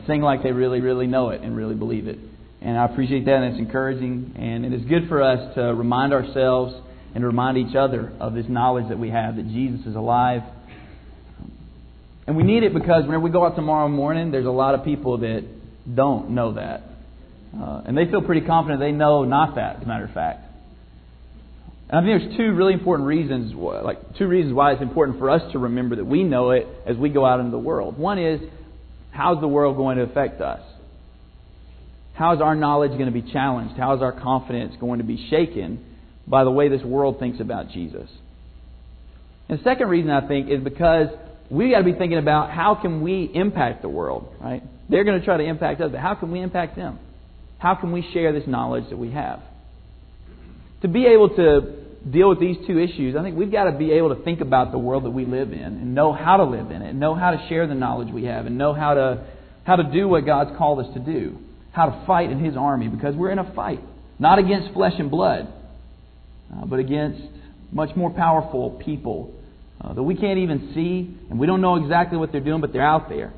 sing like they really, really know it and really believe it. And I appreciate that, and it's encouraging. And it is good for us to remind ourselves and to remind each other of this knowledge that we have, that Jesus is alive. And we need it because whenever we go out tomorrow morning, there's a lot of people that don't know that. And they feel pretty confident they know not that, as a matter of fact. And I think there's two really important reasons, why it's important for us to remember that we know it as we go out into the world. One is, how's the world going to affect us? How is our knowledge going to be challenged? How is our confidence going to be shaken by the way this world thinks about Jesus? And the second reason, I think, is because we got to be thinking about how can we impact the world, right? They're going to try to impact us, but how can we impact them? How can we share this knowledge that we have? To be able to deal with these two issues, I think we've got to be able to think about the world that we live in and know how to live in it, and know how to share the knowledge we have, and know how to do what God's called us to do, how to fight in His army, because we're in a fight, not against flesh and blood, but against much more powerful people that we can't even see, and we don't know exactly what they're doing, but they're out there.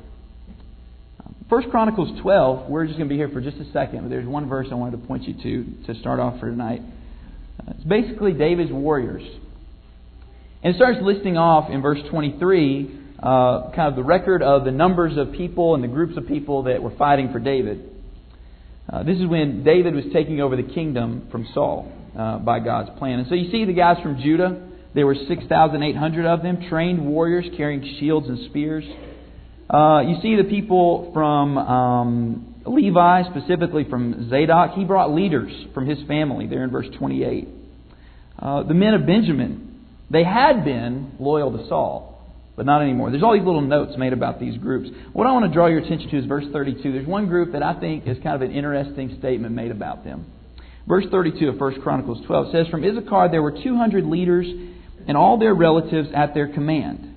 1 Chronicles 12, we're just going to be here for just a second, but there's one verse I wanted to point you to start off for tonight. It's basically David's warriors. And it starts listing off in verse 23 kind of the record of the numbers of people and the groups of people that were fighting for David. This is when David was taking over the kingdom from Saul by God's plan. And so you see the guys from Judah. There were 6,800 of them, trained warriors carrying shields and spears. You see the people from Levi, specifically from Zadok. He brought leaders from his family there in verse 28. The men of Benjamin, they had been loyal to Saul, but not anymore. There's all these little notes made about these groups. What I want to draw your attention to is verse 32. There's one group that I think is kind of an interesting statement made about them. Verse 32 of 1 Chronicles 12 says, "From Issachar there were 200 leaders and all their relatives at their command.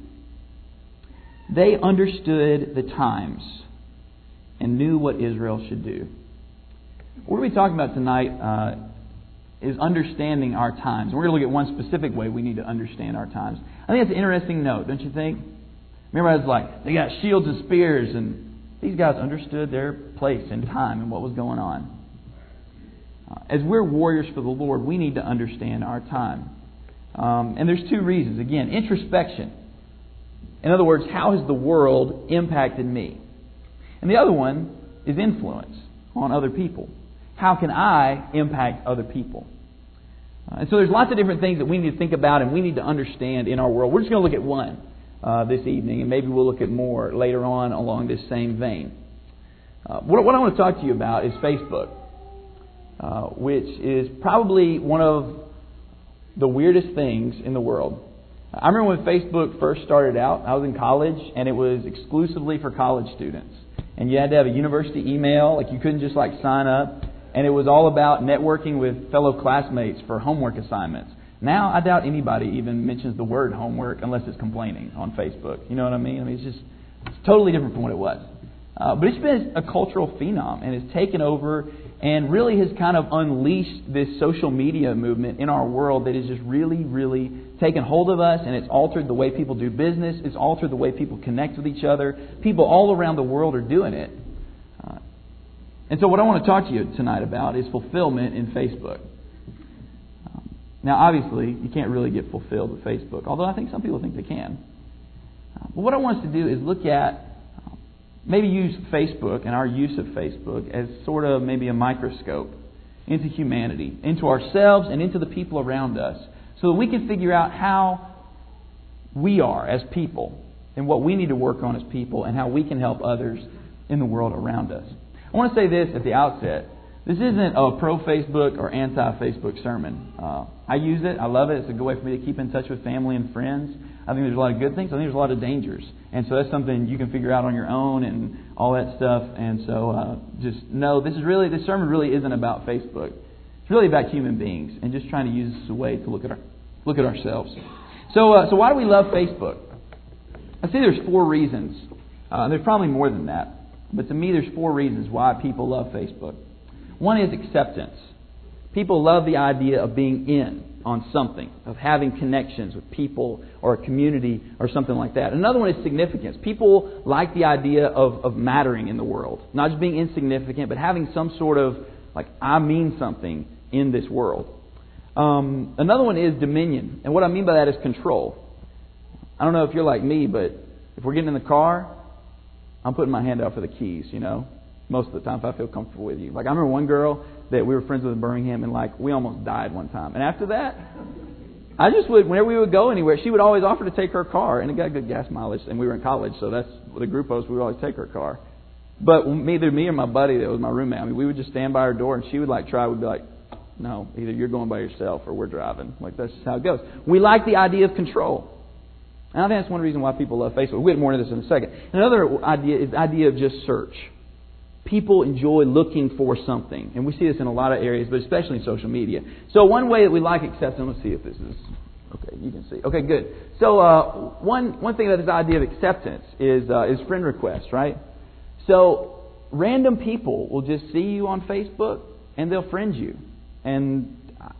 They understood the times and knew what Israel should do." What we're going to be talking about tonight is understanding our times. We're going to look at one specific way we need to understand our times. I think that's an interesting note, don't you think? Remember, I was like, they got shields and spears, and these guys understood their place and time and what was going on. As we're warriors for the Lord, we need to understand our time. And there's two reasons. Again, introspection. In other words, how has the world impacted me? And the other one is influence on other people. How can I impact other people? And so there's lots of different things that we need to think about and we need to understand in our world. We're just going to look at one this evening, and maybe we'll look at more later on along this same vein. What I want to talk to you about is Facebook, which is probably one of the weirdest things in the world. I remember when Facebook first started out, I was in college, and it was exclusively for college students. And you had to have a university email, like you couldn't just sign up. And it was all about networking with fellow classmates for homework assignments. Now, I doubt anybody even mentions the word homework unless it's complaining on Facebook. You know what I mean? It's totally different from what it was. But it's been a cultural phenom, and it's taken over and really has kind of unleashed this social media movement in our world that has just really, really taken hold of us, and it's altered the way people do business. It's altered the way people connect with each other. People all around the world are doing it. And so what I want to talk to you tonight about is fulfillment in Facebook. Now, obviously, you can't really get fulfilled with Facebook, although I think some people think they can. But what I want us to do is look at, maybe use Facebook and our use of Facebook as sort of maybe a microscope into humanity, into ourselves and into the people around us, so that we can figure out how we are as people and what we need to work on as people and how we can help others in the world around us. I want to say this at the outset. This isn't a pro-Facebook or anti-Facebook sermon. I use it. I love it. It's a good way for me to keep in touch with family and friends. I think there's a lot of good things. I think there's a lot of dangers. And so that's something you can figure out on your own and all that stuff. And so just know this sermon really isn't about Facebook. It's really about human beings and just trying to use this as a way to look at ourselves. So why do we love Facebook? I say there's 4 reasons. There's probably more than that. But to me, there's 4 reasons why people love Facebook. One is acceptance. People love the idea of being in on something, of having connections with people or a community or something like that. Another one is significance. People like the idea of mattering in the world. Not just being insignificant, but having some sort of, like, I mean something in this world. Another one is dominion. And what I mean by that is control. I don't know if you're like me, but if we're getting in the car, I'm putting my hand out for the keys, you know. Most of the time if I feel comfortable with you. Like, I remember one girl that we were friends with in Birmingham, and like, we almost died one time. And after that, I just would, whenever we would go anywhere, she would always offer to take her car, and it got good gas mileage, and we were in college, so that's the group of us, we would always take her car. But either me or my buddy that was my roommate, I mean, we would just stand by her door, and she would like try, we'd be like, no, either you're going by yourself or we're driving. Like, that's just how it goes. We like the idea of control. And I think that's one reason why people love Facebook. We'll get more into this in a second. Another idea is the idea of just search. People enjoy looking for something. And we see this in a lot of areas, but especially in social media. So one way that we like acceptance, let's see if this is... Okay, you can see. Okay, good. So one thing about this idea of acceptance is friend requests, right? So random people will just see you on Facebook and they'll friend you. And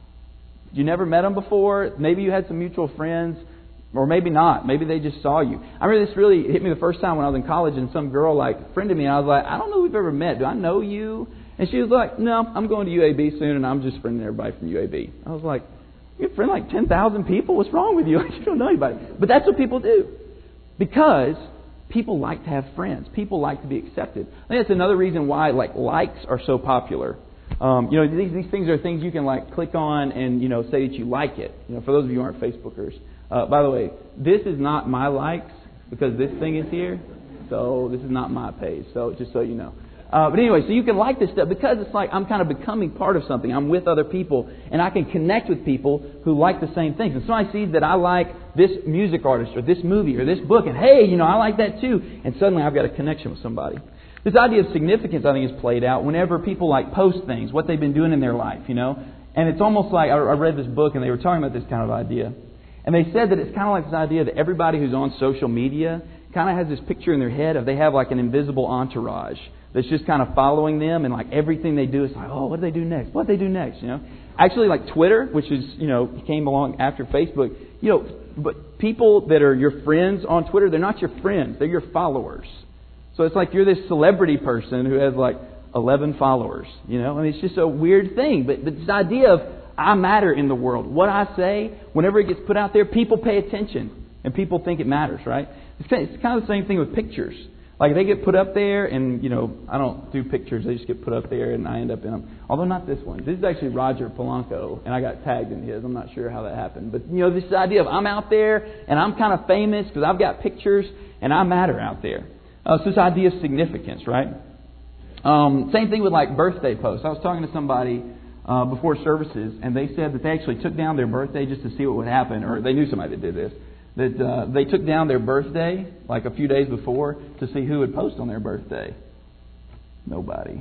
you never met them before. Maybe you had some mutual friends. Or maybe not. Maybe they just saw you. I remember this really hit me the first time when I was in college, and some girl like friended me, and I was like, I don't know if we've ever met. Do I know you? And she was like, no, I'm going to UAB soon, and I'm just friending everybody from UAB. I was like, you friend like 10,000 people? What's wrong with you? You don't know anybody. But that's what people do. Because people like to have friends. People like to be accepted. I think that's another reason why likes are so popular. These things are things you can like click on and say that you like it. For those of you who aren't Facebookers. By the way, this is not my likes because this thing is here. So this is not my page. So just so you know. But anyway, so you can like this stuff because it's like I'm kind of becoming part of something. I'm with other people and I can connect with people who like the same things. And so I see that I like this music artist or this movie or this book. And hey, I like that too. And suddenly I've got a connection with somebody. This idea of significance, I think, is played out whenever people post things, what they've been doing in their life, And it's almost like I read this book and they were talking about this kind of idea. And they said that it's kind of like this idea that everybody who's on social media kind of has this picture in their head of they have like an invisible entourage that's just kind of following them, and like everything they do is like, oh, what do they do next? What do they do next? Actually, like Twitter, which is came along after Facebook, but people that are your friends on Twitter, they're not your friends, they're your followers. So it's like you're this celebrity person who has like 11 followers. It's just a weird thing. But this idea of I matter in the world. What I say, whenever it gets put out there, people pay attention. And people think it matters, right? It's kind of the same thing with pictures. Like they get put up there and, I don't do pictures. They just get put up there and I end up in them. Although not this one. This is actually Roger Polanco. And I got tagged in his. I'm not sure how that happened. But, this idea of I'm out there and I'm kind of famous because I've got pictures and I matter out there. So this idea of significance, right? Same thing with birthday posts. I was talking to somebody before services, and they said that they actually took down their birthday just to see what would happen, or they knew somebody that did this, that they took down their birthday a few days before to see who would post on their birthday. Nobody.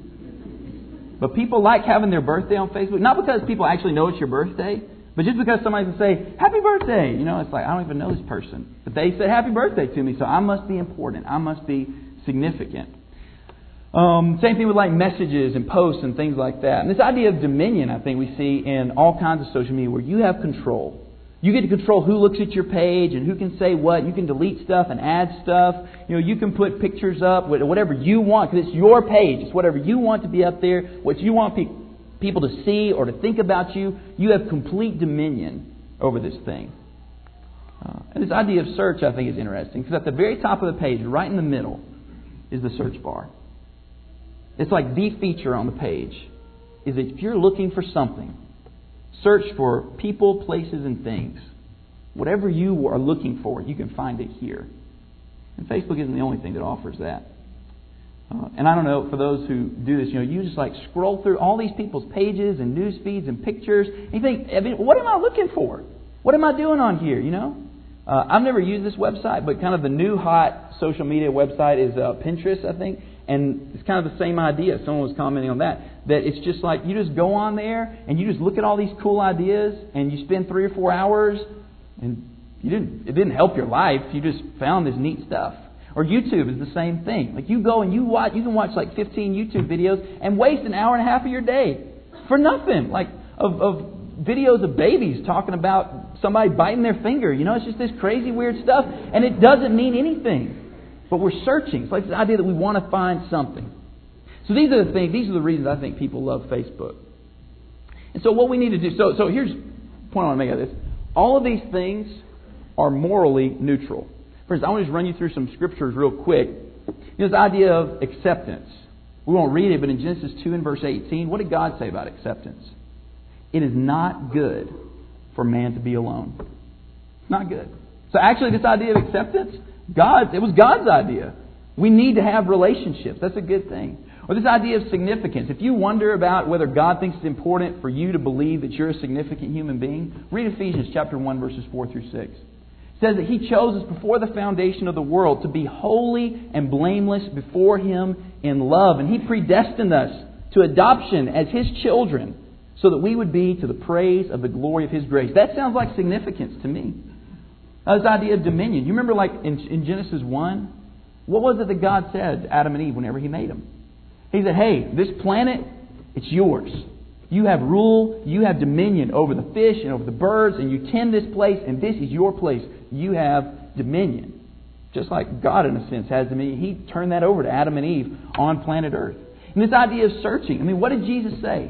But people like having their birthday on Facebook, not because people actually know it's your birthday, but just because somebody can say, happy birthday. It's like, I don't even know this person. But they said happy birthday to me, so I must be important. I must be significant. Same thing with messages and posts and things like that. And this idea of dominion, I think we see in all kinds of social media where you have control. You get to control who looks at your page and who can say what. You can delete stuff and add stuff. You can put pictures up, whatever you want, because it's your page. It's whatever you want to be up there, what you want people to see or to think about you. You have complete dominion over this thing. And this idea of search, I think, is interesting, because at the very top of the page, right in the middle, is the search bar. It's like the feature on the page is that if you're looking for something, search for people, places, and things. Whatever you are looking for, you can find it here. And Facebook isn't the only thing that offers that. And I don't know, for those who do this, you just scroll through all these people's pages and news feeds and pictures. And you think, what am I looking for? What am I doing on here, I've never used this website, but kind of the new hot social media website is Pinterest, I think. And it's kind of the same idea. Someone was commenting on that it's just like you just go on there and you just look at all these cool ideas and you spend 3 or 4 hours and it didn't help your life. You just found this neat stuff. Or YouTube is the same thing. You go and you can watch 15 YouTube videos and waste an hour and a half of your day. for nothing. Like of videos of babies talking about somebody biting their finger. You know, it's just this crazy, weird stuff. And it doesn't mean anything. But we're searching. It's like this idea that we want to find something. So these are the things, these are the reasons I think people love Facebook. And so what we need to do, so here's the point I want to make out of this. All of these things are morally neutral. For instance, I want to just run you through some scriptures real quick. This idea of acceptance. We won't read it, but in Genesis 2 and verse 18, what did God say about acceptance? It is not good for man to be alone. It's not good. So actually this idea of acceptance, it was God's idea. We need to have relationships. That's a good thing. Or this idea of significance. If you wonder about whether God thinks it's important for you to believe that you're a significant human being, read Ephesians chapter 1, verses 4 through 6. It says that He chose us before the foundation of the world to be holy and blameless before Him in love. And He predestined us to adoption as His children so that we would be to the praise of the glory of His grace. That sounds like significance to me. This idea of dominion. You remember like in Genesis 1? What was it that God said to Adam and Eve whenever He made them? He said, hey, this planet, it's yours. You have rule, you have dominion over the fish and over the birds, and you tend this place, and this is your place. You have dominion. Just like God, in a sense, has dominion. He turned that over to Adam and Eve on planet Earth. And this idea of searching. I mean, what did Jesus say?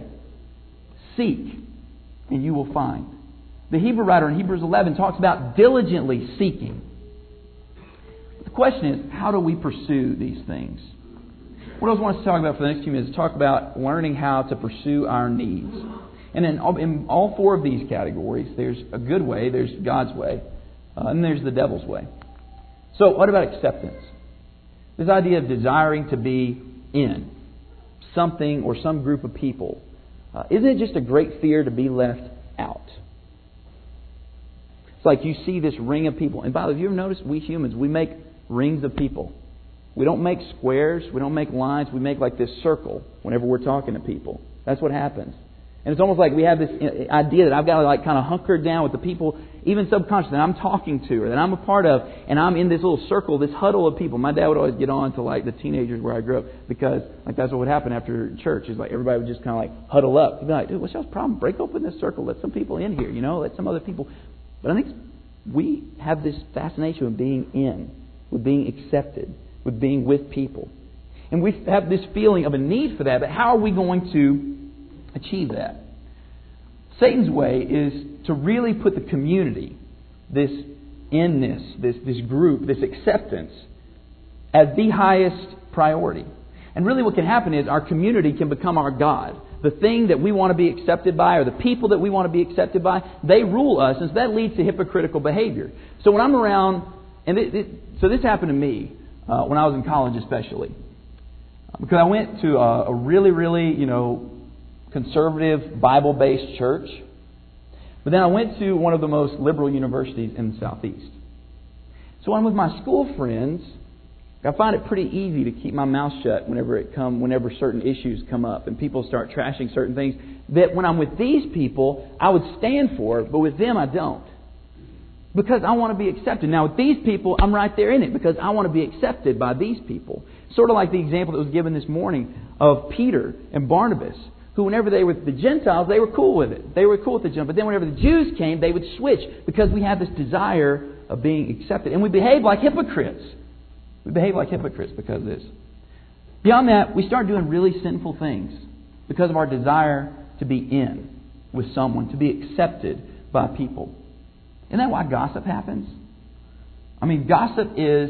Seek, and you will find. The Hebrew writer in Hebrews 11 talks about diligently seeking. But the question is, how do we pursue these things? What I want us to talk about for the next few minutes is talk about learning how to pursue our needs. And in all four of these categories, there's a good way, there's God's way, and there's the devil's way. So what about acceptance? This idea of desiring to be in something or some group of people. Isn't it just a great fear to be left out? It's like you see this ring of people. And by the way, have you ever noticed we humans, we make rings of people. We don't make squares. We don't make lines. We make like this circle whenever we're talking to people. That's what happens. And it's almost like we have this idea that I've got to like kind of hunker down with the people, even subconsciously, that I'm talking to or that I'm a part of, and I'm in this little circle, this huddle of people. My dad would always get on to like the teenagers where I grew up because like that's what would happen after church. Is like everybody would just kind of like huddle up. He'd be like, dude, what's y'all's problem? Break open this circle. Let some people in here, let some other people. But I think we have this fascination with being in, with being accepted, with being with people. And we have this feeling of a need for that, but how are we going to achieve that? Satan's way is to really put the community, this inness, this group, this acceptance, as the highest priority. And really what can happen is our community can become our God. The thing that we want to be accepted by or the people that we want to be accepted by, they rule us, and so that leads to hypocritical behavior. So when I'm around, so this happened to me when I was in college especially. Because I went to a really, really, conservative Bible-based church. But then I went to one of the most liberal universities in the Southeast. So when I'm with my school friends, I find it pretty easy to keep my mouth shut whenever certain issues come up and people start trashing certain things that when I'm with these people, I would stand for, but with them I don't. Because I want to be accepted. Now with these people, I'm right there in it because I want to be accepted by these people. Sort of like the example that was given this morning of Peter and Barnabas, who whenever they were with the Gentiles, they were cool with it. They were cool with the Gentiles. But then whenever the Jews came, they would switch because we have this desire of being accepted. And we behave like hypocrites. We behave like hypocrites because of this. Beyond that, we start doing really sinful things because of our desire to be in with someone, to be accepted by people. Isn't that why gossip happens? I mean, gossip is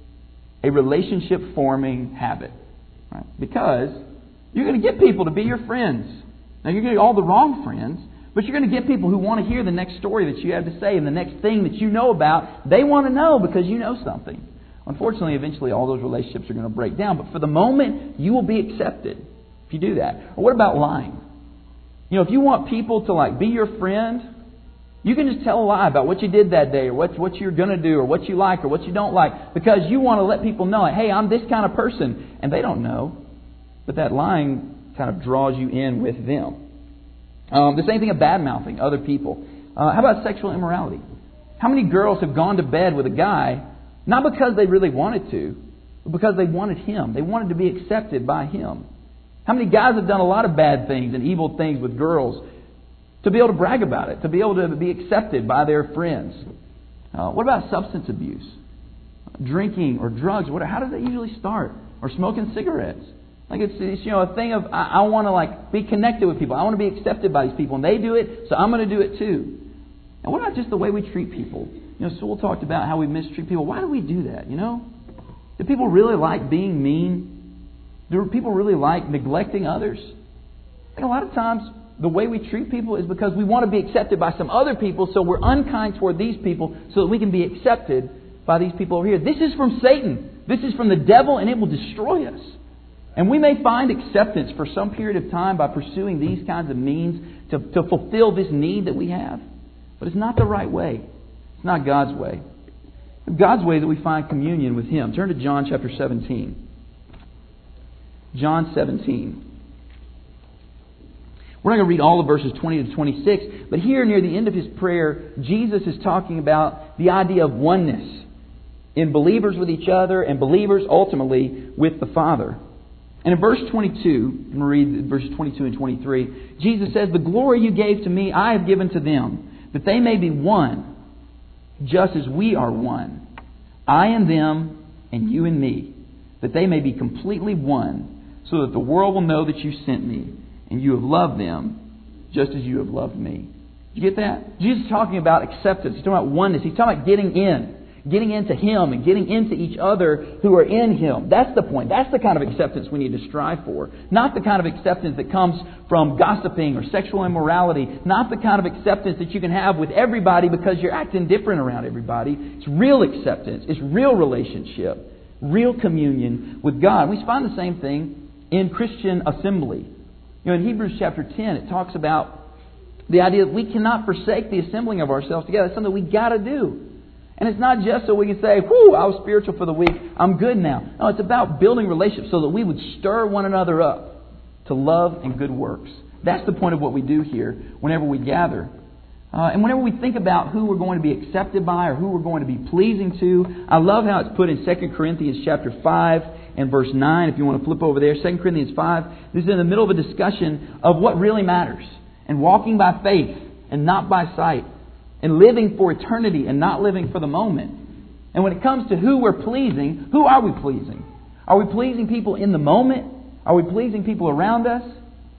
a relationship-forming habit. Right? Because you're going to get people to be your friends. Now, you're going to get all the wrong friends, but you're going to get people who want to hear the next story that you have to say and the next thing that you know about. They want to know because you know something. Unfortunately, eventually all those relationships are going to break down. But for the moment, you will be accepted if you do that. Or what about lying? If you want people to be your friend, you can just tell a lie about what you did that day or what you're going to do or what you like or what you don't like because you want to let people know, hey, I'm this kind of person. And they don't know. But that lying kind of draws you in with them. The same thing of bad-mouthing other people. How about sexual immorality? How many girls have gone to bed with a guy not because they really wanted to, but because they wanted him. They wanted to be accepted by him. How many guys have done a lot of bad things and evil things with girls to be able to brag about it, to be able to be accepted by their friends? What about substance abuse? Drinking or drugs? How does that usually start? Or smoking cigarettes? Like it's a thing of I want to be connected with people. I want to be accepted by these people, and they do it, so I'm going to do it too. And what about just the way we treat people? Sewell talked about how we mistreat people. Why do we do that? Do people really like being mean? Do people really like neglecting others? I think a lot of times the way we treat people is because we want to be accepted by some other people, so we're unkind toward these people so that we can be accepted by these people over here. This is from Satan. This is from the devil, and it will destroy us. And we may find acceptance for some period of time by pursuing these kinds of means to fulfill this need that we have. But it's not the right way. It's not God's way. God's way is that we find communion with Him. Turn to John chapter 17. John 17. We're not going to read all of verses 20 to 26, but here near the end of His prayer, Jesus is talking about the idea of oneness in believers with each other and believers ultimately with the Father. And in verse 22, I'm going to read verses 22 and 23, Jesus says, "The glory you gave to me, I have given to them, that they may be one, just as we are one. I and them, and you and me, that they may be completely one, so that the world will know that you sent me, and you have loved them, just as you have loved me." Did you get that? Jesus is talking about acceptance. He's talking about oneness. He's talking about getting into Him and getting into each other who are in Him. That's the point. That's the kind of acceptance we need to strive for. Not the kind of acceptance that comes from gossiping or sexual immorality. Not the kind of acceptance that you can have with everybody because you're acting different around everybody. It's real acceptance. It's real relationship. Real communion with God. We find the same thing in Christian assembly. In Hebrews chapter 10, it talks about the idea that we cannot forsake the assembling of ourselves together. It's something we got to do. And it's not just so we can say, "Whew, I was spiritual for the week. I'm good now." No, it's about building relationships so that we would stir one another up to love and good works. That's the point of what we do here whenever we gather. And whenever we think about who we're going to be accepted by or who we're going to be pleasing to, I love how it's put in 2 Corinthians chapter 5 and verse 9. If you want to flip over there, 2 Corinthians 5. This is in the middle of a discussion of what really matters. And walking by faith and not by sight. And living for eternity and not living for the moment. And when it comes to who we're pleasing, who are we pleasing? Are we pleasing people in the moment? Are we pleasing people around us?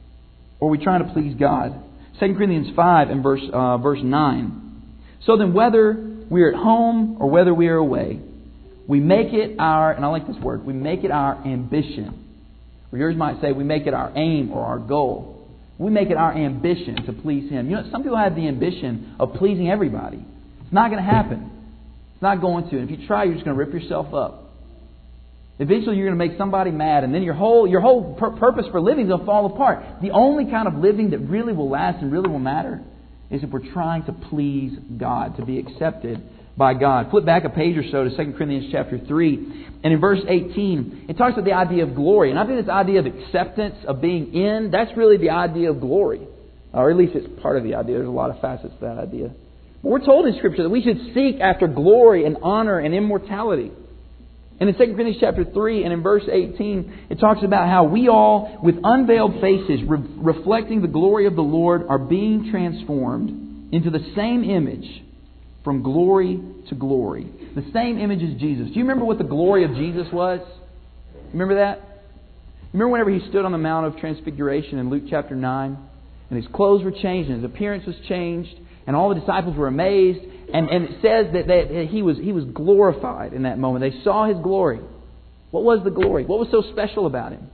Or are we trying to please God? 2 Corinthians 5 and verse 9. "So then whether we are at home or whether we are away, we make it our," and I like this word, "we make it our ambition." Or yours might say we make it our aim or our goal. We make it our ambition to please Him. Some people have the ambition of pleasing everybody. It's not going to happen. It's not going to. And if you try, you're just going to rip yourself up. Eventually, you're going to make somebody mad, and then your whole purpose for living is going to fall apart. The only kind of living that really will last and really will matter is if we're trying to please God, to be accepted by God. Flip back a page or so to 2 Corinthians chapter 3. And in verse 18, it talks about the idea of glory. And I think this idea of acceptance, of being in, that's really the idea of glory. Or at least it's part of the idea. There's a lot of facets to that idea. But we're told in Scripture that we should seek after glory and honor and immortality. And in 2 Corinthians chapter 3 and in verse 18, it talks about how we all, with unveiled faces, reflecting the glory of the Lord, are being transformed into the same image from glory to glory. The same image as Jesus. Do you remember what the glory of Jesus was? Remember that? Remember whenever He stood on the Mount of Transfiguration in Luke chapter 9? And His clothes were changed and His appearance was changed. And all the disciples were amazed. And it says that He was glorified in that moment. They saw His glory. What was the glory? What was so special about Him?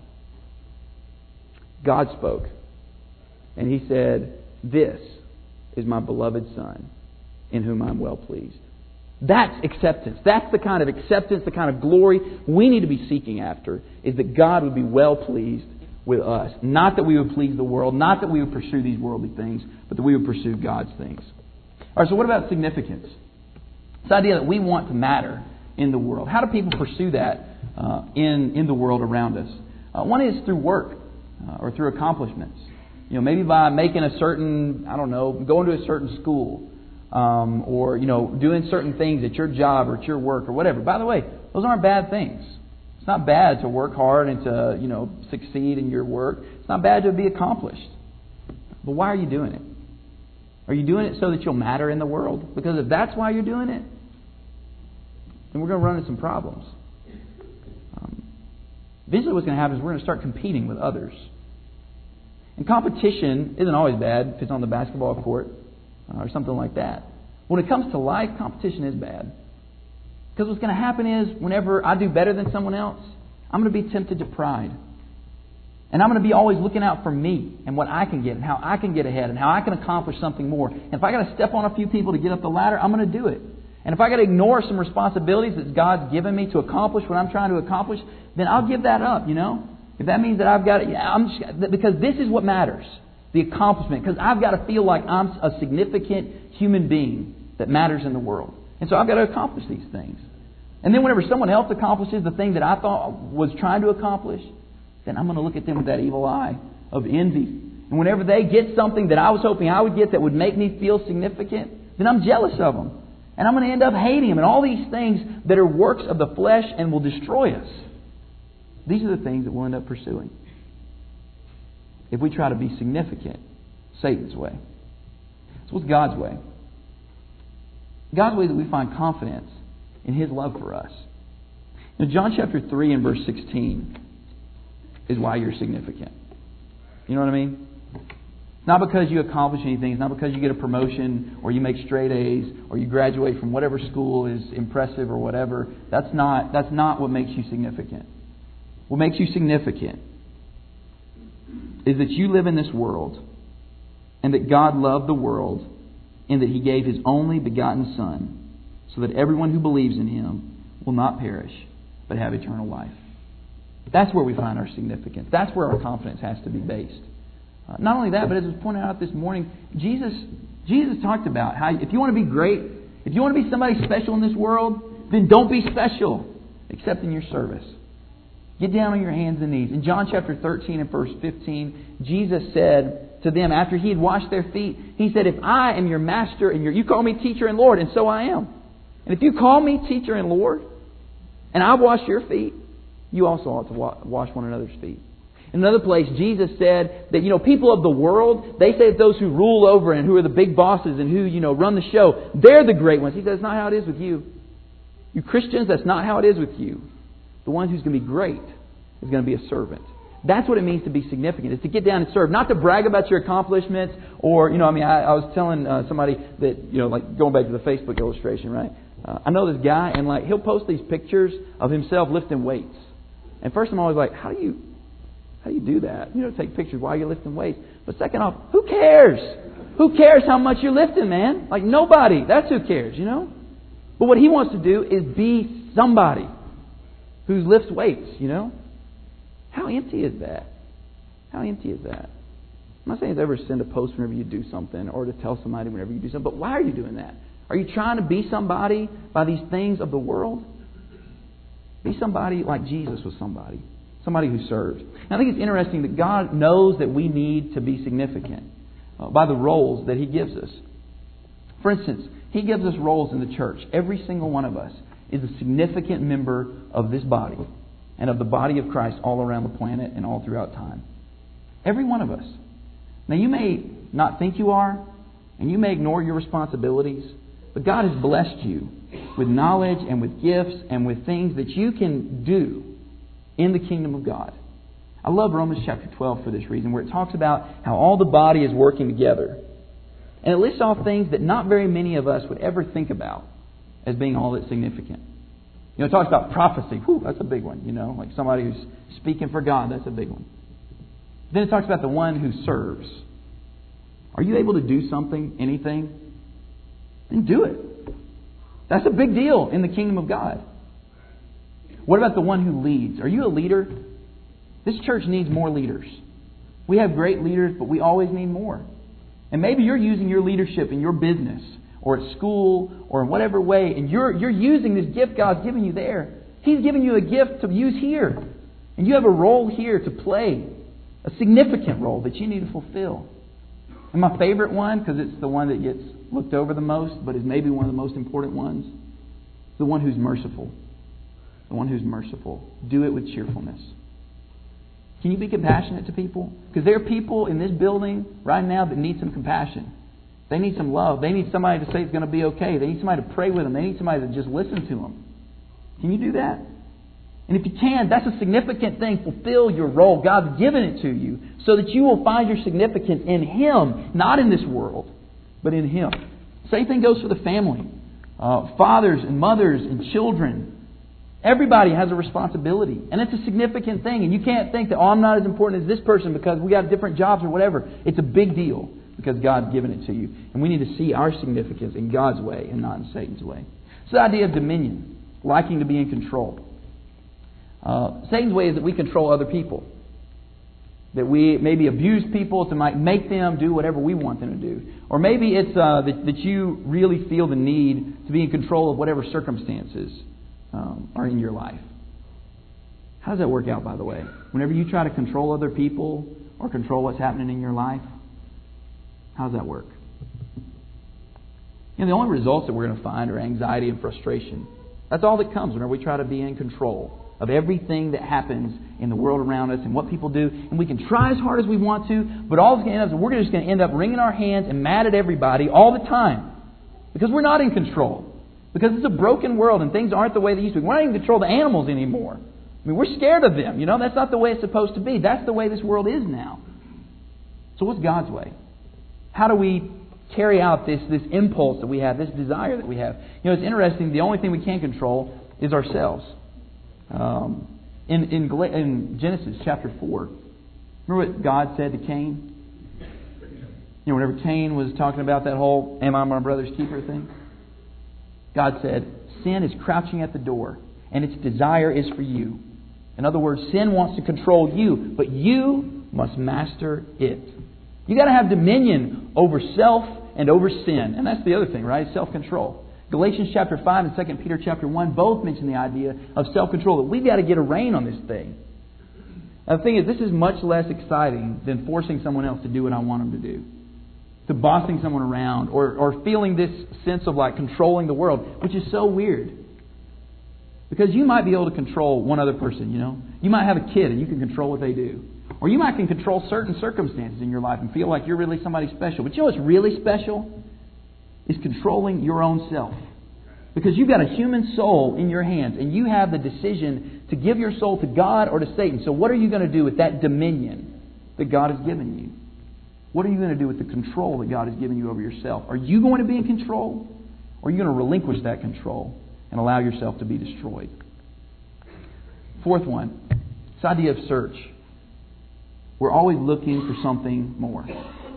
God spoke. And He said, "This is my beloved Son, in whom I'm well pleased." That's acceptance. That's the kind of acceptance, the kind of glory we need to be seeking after, is that God would be well pleased with us. Not that we would please the world, not that we would pursue these worldly things, but that we would pursue God's things. All right, so what about significance? This idea that we want to matter in the world. How do people pursue that in the world around us? One is through work or through accomplishments. Maybe by making a certain, going to a certain school. Or doing certain things at your job or at your work or whatever. By the way, those aren't bad things. It's not bad to work hard and to, succeed in your work. It's not bad to be accomplished. But why are you doing it? Are you doing it so that you'll matter in the world? Because if that's why you're doing it, then we're going to run into some problems. Eventually what's going to happen is we're going to start competing with others. And competition isn't always bad if it's on the basketball court or something like that. When it comes to life, competition is bad. Because what's going to happen is whenever I do better than someone else, I'm going to be tempted to pride. And I'm going to be always looking out for me and what I can get and how I can get ahead and how I can accomplish something more. And if I got to step on a few people to get up the ladder, I'm going to do it. And if I got to ignore some responsibilities that God's given me to accomplish what I'm trying to accomplish, then I'll give that up, If that means that I've got to, because this is what matters, the accomplishment. Because I've got to feel like I'm a significant human being that matters in the world. And so I've got to accomplish these things. And then whenever someone else accomplishes the thing that I thought was trying to accomplish, then I'm going to look at them with that evil eye of envy. And whenever they get something that I was hoping I would get that would make me feel significant, then I'm jealous of them. And I'm going to end up hating them. And all these things that are works of the flesh and will destroy us. These are the things that we'll end up pursuing if we try to be significant Satan's way. So what's God's way? God's way is that we find confidence in His love for us. Now, John chapter 3 and verse 16 is why you're significant. You know what I mean? Not because you accomplish anything. It's not because you get a promotion or you make straight A's or you graduate from whatever school is impressive or whatever. That's not what makes you significant. What makes you significant is that you live in this world and that God loved the world and that He gave His only begotten Son so that everyone who believes in Him will not perish but have eternal life. That's where we find our significance. That's where our confidence has to be based. Not only that, but as was pointed out this morning, Jesus talked about how if you want to be great, if you want to be somebody special in this world, then don't be special except in your service. Get down on your hands and knees. In John chapter 13 and verse 15, Jesus said to them after He had washed their feet, He said, if I am your master and you call me teacher and Lord, and so I am. And if you call me teacher and Lord, and I wash your feet, you also ought to wash one another's feet. In another place, Jesus said that, people of the world, they say that those who rule over and who are the big bosses and who, run the show, they're the great ones. He says, that's not how it is with you. You Christians, that's not how it is with you. The one who's going to be great is going to be a servant. That's what it means to be significant, is to get down and serve. Not to brag about your accomplishments or, I was telling somebody that, like going back to the Facebook illustration, right? I know this guy and he'll post these pictures of himself lifting weights. And first I'm always like, how do you do that? Take pictures while you're lifting weights. But second off, who cares? Who cares how much you're lifting, man? Nobody. That's who cares, But what he wants to do is be somebody who lifts weights, How empty is that? How empty is that? I'm not saying it's ever send a post whenever you do something or to tell somebody whenever you do something. But why are you doing that? Are you trying to be somebody by these things of the world? Be somebody like Jesus was somebody. Somebody who serves. And I think it's interesting that God knows that we need to be significant by the roles that He gives us. For instance, He gives us roles in the church. Every single one of us is a significant member of this body and of the body of Christ all around the planet and all throughout time. Every one of us. Now, you may not think you are, and you may ignore your responsibilities, but God has blessed you with knowledge and with gifts and with things that you can do in the kingdom of God. I love Romans chapter 12 for this reason, where it talks about how all the body is working together. And it lists off things that not very many of us would ever think about as being all that significant. It talks about prophecy. Whew, that's a big one. Like somebody who's speaking for God. That's a big one. Then it talks about the one who serves. Are you able to do something, anything? Then do it. That's a big deal in the kingdom of God. What about the one who leads? Are you a leader? This church needs more leaders. We have great leaders, but we always need more. And maybe you're using your leadership in your business or at school or in whatever way, and you're using this gift God's given you there. He's given you a gift to use here. And you have a role here to play, a significant role that you need to fulfill. And my favorite one, because it's the one that gets looked over the most, but is maybe one of the most important ones, the one who's merciful. the one who's merciful. Do it with cheerfulness. Can you be compassionate to people? Because there are people in this building right now that need some compassion. They need some love. They need somebody to say it's going to be okay. They need somebody to pray with them. They need somebody to just listen to them. Can you do that? And if you can, that's a significant thing. Fulfill your role. God's given it to you so that you will find your significance in Him, not in this world, but in Him. Same thing goes for the family. Fathers and mothers and children. Everybody has a responsibility. And it's a significant thing. And you can't think that, I'm not as important as this person because we got different jobs or whatever. It's a big deal because God's given it to you. And we need to see our significance in God's way and not in Satan's way. It's the idea of dominion, liking to be in control. Satan's way is that we control other people. That we maybe abuse people to make them do whatever we want them to do. Or maybe it's that you really feel the need to be in control of whatever circumstances are in your life. How does that work out, by the way? Whenever you try to control other people or control what's happening in your life, how does that work? The only results that we're going to find are anxiety and frustration. That's all that comes whenever we try to be in control of everything that happens in the world around us and what people do. And we can try as hard as we want to, but all it's going to end up is we're just going to end up wringing our hands and mad at everybody all the time. Because we're not in control. Because it's a broken world and things aren't the way they used to be. We're not even in control of the animals anymore. I mean, we're scared of them. That's not the way it's supposed to be. That's the way this world is now. So what's God's way? How do we carry out this impulse that we have, this desire that we have? It's interesting. The only thing we can control is ourselves. In Genesis chapter 4, remember what God said to Cain? Whenever Cain was talking about that whole "am I my brother's keeper" thing? God said, sin is crouching at the door, and its desire is for you. In other words, sin wants to control you, but you must master it. You got to have dominion over self and over sin. And that's the other thing, right? Self-control. Galatians chapter 5 and 2 Peter chapter 1 both mention the idea of self-control, that we've got to get a rein on this thing. Now, the thing is, this is much less exciting than forcing someone else to do what I want them to do. To bossing someone around or feeling this sense of like controlling the world, which is so weird. Because you might be able to control one other person, You might have a kid and you can control what they do. Or you might can control certain circumstances in your life and feel like you're really somebody special. But what's really special? Is controlling your own self. Because you've got a human soul in your hands and you have the decision to give your soul to God or to Satan. So what are you going to do with that dominion that God has given you? What are you going to do with the control that God has given you over yourself? Are you going to be in control? Or are you going to relinquish that control and allow yourself to be destroyed? Fourth one, this idea of search. We're always looking for something more.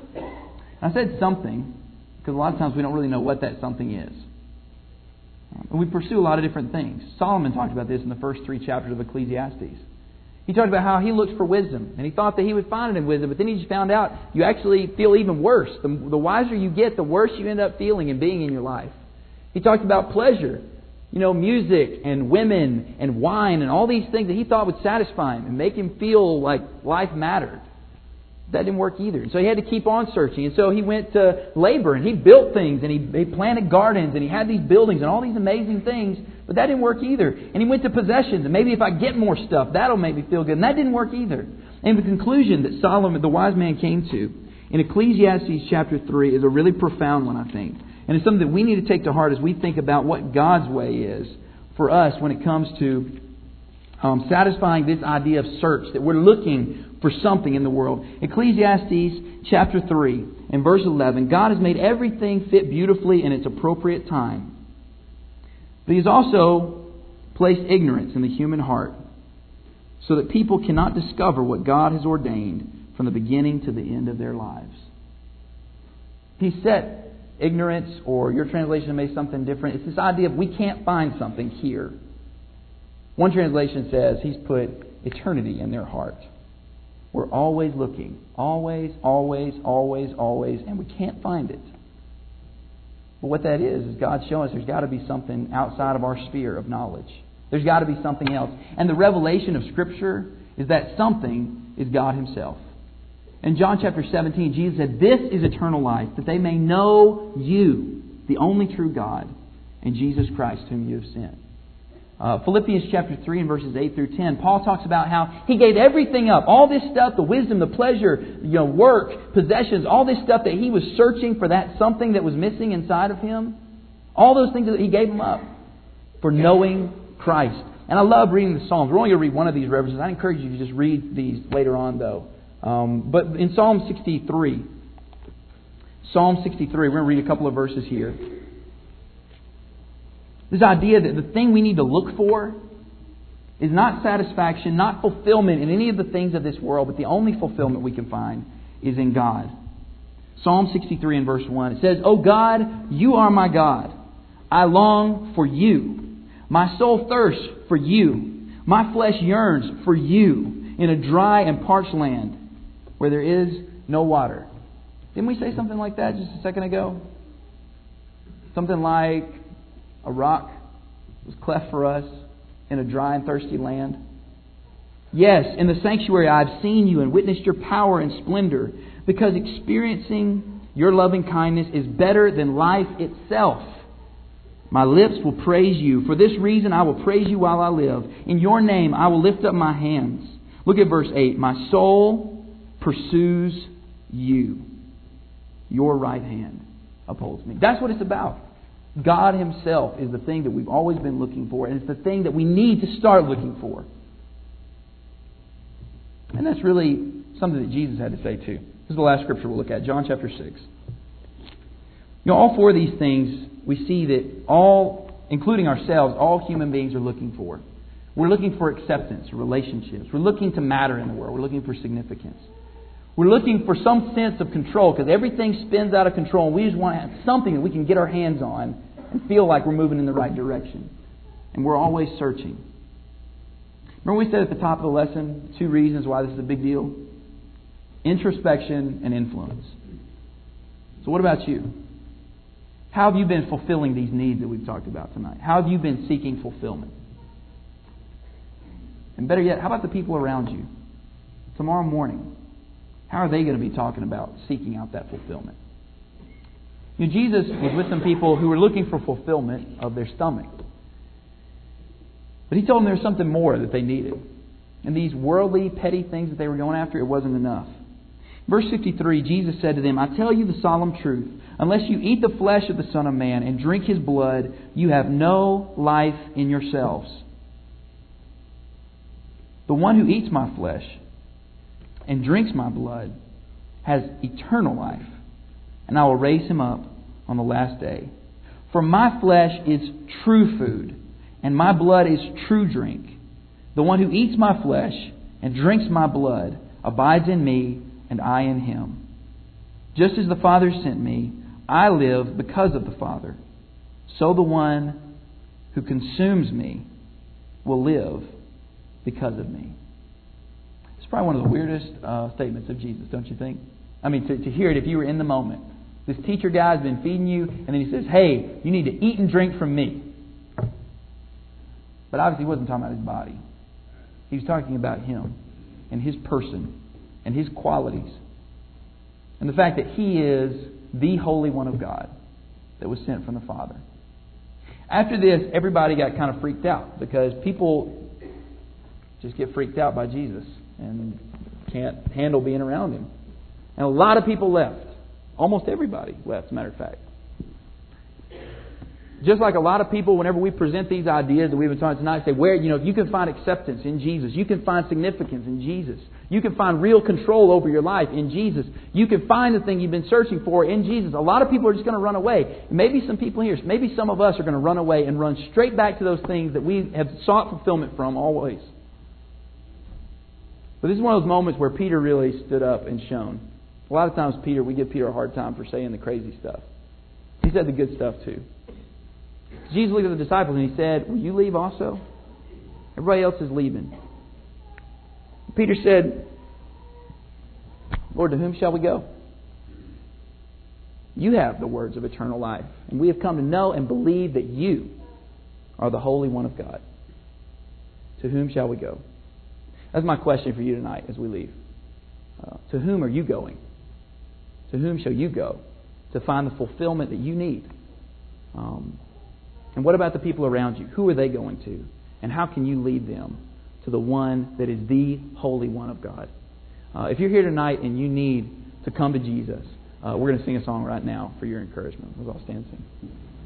I said something because a lot of times we don't really know what that something is. And we pursue a lot of different things. Solomon talked about this in the first 3 chapters of Ecclesiastes. He talked about how he looked for wisdom, and he thought that he would find it in wisdom, but then he just found out you actually feel even worse. The wiser you get, the worse you end up feeling and being in your life. He talked about pleasure, music and women and wine and all these things that he thought would satisfy him and make him feel like life mattered. That didn't work either. And so he had to keep on searching. And so he went to labor and he built things and he planted gardens and he had these buildings and all these amazing things. But that didn't work either. And he went to possessions and maybe if I get more stuff, that'll make me feel good. And that didn't work either. And the conclusion that Solomon, the wise man, came to in Ecclesiastes chapter 3 is a really profound one, I think. And it's something that we need to take to heart as we think about what God's way is for us when it comes to satisfying this idea of search, that we're looking for something in the world. Ecclesiastes chapter 3 and verse 11, God has made everything fit beautifully in its appropriate time. But He has also placed ignorance in the human heart so that people cannot discover what God has ordained from the beginning to the end of their lives. He set ignorance, or your translation may say something different. It's this idea of we can't find something here. One translation says He's put eternity in their heart. We're always looking. Always, always, always, always. And we can't find it. But what that is God's showing us there's got to be something outside of our sphere of knowledge. There's got to be something else. And the revelation of Scripture is that something is God Himself. In John chapter 17, Jesus said, "This is eternal life, that they may know You, the only true God, and Jesus Christ whom You have sent." Philippians chapter 3 and verses 8 through 10, Paul talks about how he gave everything up. All this stuff, the wisdom, the pleasure, work, possessions, all this stuff that he was searching for, that something that was missing inside of him. All those things that he gave them up for knowing Christ. And I love reading the Psalms. We're only going to read one of these references. I encourage you to just read these later on, though. But in Psalm 63, we're going to read a couple of verses here. This idea that the thing we need to look for is not satisfaction, not fulfillment in any of the things of this world, but the only fulfillment we can find is in God. Psalm 63 and verse 1, it says, "O God, you are my God. I long for you. My soul thirsts for you. My flesh yearns for you in a dry and parched land where there is no water." Didn't we say something like that just a second ago? Something like a rock was cleft for us in a dry and thirsty land. Yes, in the sanctuary I have seen you and witnessed your power and splendor, because experiencing your loving kindness is better than life itself. My lips will praise you. For this reason I will praise you while I live. In your name I will lift up my hands. Look at verse 8. My soul pursues you. Your right hand upholds me. That's what it's about. God Himself is the thing that we've always been looking for, and it's the thing that we need to start looking for. And that's really something that Jesus had to say too. This is the last scripture we'll look at, John chapter 6. All four of these things we see that all, including ourselves, all human beings are looking for. We're looking for acceptance, relationships. We're looking to matter in the world. We're looking for significance. We're looking for some sense of control, because everything spins out of control and we just want to have something that we can get our hands on and feel like we're moving in the right direction. And we're always searching. Remember we said at the top of the lesson, 2 reasons why this is a big deal? Introspection and influence. So what about you? How have you been fulfilling these needs that we've talked about tonight? How have you been seeking fulfillment? And better yet, how about the people around you? Tomorrow morning, how are they going to be talking about seeking out that fulfillment? Jesus was with some people who were looking for fulfillment of their stomach. But He told them there was something more that they needed. And these worldly, petty things that they were going after, it wasn't enough. Verse 53, Jesus said to them, "I tell you the solemn truth. Unless you eat the flesh of the Son of Man and drink His blood, you have no life in yourselves. The one who eats my flesh and drinks my blood has eternal life, and I will raise him up on the last day. For my flesh is true food, and my blood is true drink. The one who eats my flesh and drinks my blood abides in me, and I in him. Just as the Father sent me, I live because of the Father. So the one who consumes me will live because of me." It's probably one of the weirdest statements of Jesus, don't you think? I mean, to hear it if you were in the moment. This teacher guy's been feeding you, and then He says, "Hey, you need to eat and drink from me." But obviously He wasn't talking about His body. He was talking about Him and His person and His qualities. And the fact that He is the Holy One of God that was sent from the Father. After this, everybody got kind of freaked out, because people just get freaked out by Jesus and can't handle being around Him. And a lot of people left. Almost everybody left, as a matter of fact. Just like a lot of people, whenever we present these ideas that we've been talking tonight, say, you can find acceptance in Jesus. You can find significance in Jesus. You can find real control over your life in Jesus. You can find the thing you've been searching for in Jesus. A lot of people are just going to run away. Maybe some people here, maybe some of us are going to run away and run straight back to those things that we have sought fulfillment from always. But this is one of those moments where Peter really stood up and shone. A lot of times we give Peter a hard time for saying the crazy stuff. He said the good stuff too. Jesus looked at the disciples and He said, "Will you leave also?" Everybody else is leaving. Peter said, "Lord, to whom shall we go? You have the words of eternal life, and we have come to know and believe that You are the Holy One of God. To whom shall we go?" That's my question for you tonight as we leave. To whom are you going? To whom shall you go to find the fulfillment that you need? And what about the people around you? Who are they going to? And how can you lead them to the one that is the Holy One of God? If you're here tonight and you need to come to Jesus, we're going to sing a song right now for your encouragement. Let's all stand and sing.